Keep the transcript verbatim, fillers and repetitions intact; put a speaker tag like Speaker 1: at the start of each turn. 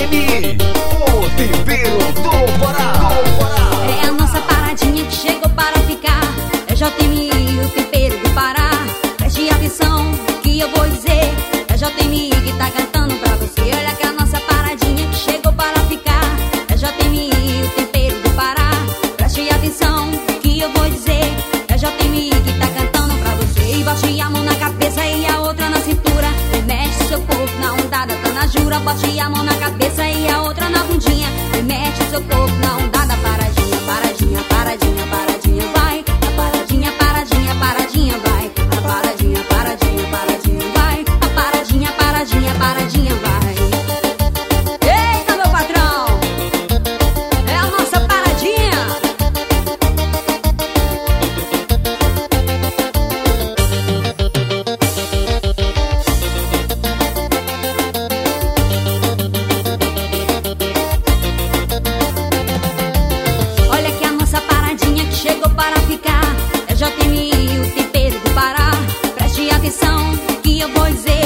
Speaker 1: M, o tempero do Pará.
Speaker 2: É a nossa paradinha que chegou para ficar. É J M I, o tempero do Pará. Preste atenção que eu vou dizer. É J M I que tá cantando pra você. Olha que a nossa paradinha que chegou para ficar. É J M I, o tempero do Pará. Preste atenção que eu vou dizer. É J M I que tá cantando pra você. E bote a mão na cabeça e a outra na cintura. E mexe seu corpo na ondada, tá na jura. Bote a mão na cabeça e a outra na bundinha. E mexe seu corpo na ondada. Paradinha, paradinha, paradinha, paradinha, vai. A paradinha, paradinha, paradinha, vai. A paradinha, paradinha, paradinha, vai. A paradinha, paradinha, paradinha, vai. Eita, meu patrão! É a nossa paradinha! Olha que a nossa paradinha que chegou para ficar. É J M I, o tempero do Pará. Preste atenção que eu vou dizer.